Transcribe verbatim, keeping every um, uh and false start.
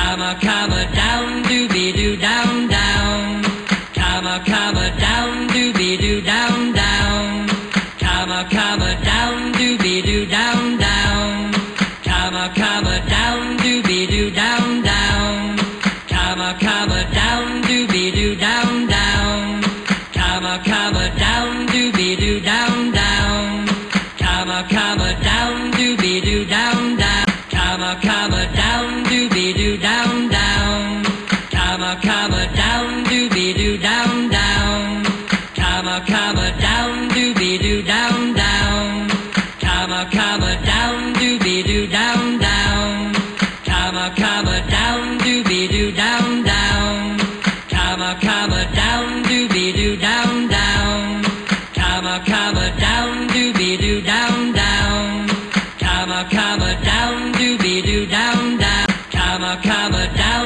Comma, comma, down, doobie doo, down, down. Comma, comma, down, doobie doo, down, down. Comma, comma, down, doobie doo, down, down. Comma, comma, down, doobie doo, down, down. Comma, comma, down, doobie doo, down, down. Comma, comma, down, doobie doo, down, down. Comma, comma, down, doobie doo, down, down. Comma, comma, down, doobie doo, down, down. Comma, comma, down, doobie doo, down, down. Comma, comma, down, doobie doo, down, down. Comma, comma, down, doobie doo, down, down. Comma, comma, down, doobie doo, down, down. Comma, comma, down, doobie doo, down, down. Comma, comma, down, doobie doo, down, down. Comma, comma, down, doobie doo, down, down. Comma, comma, down.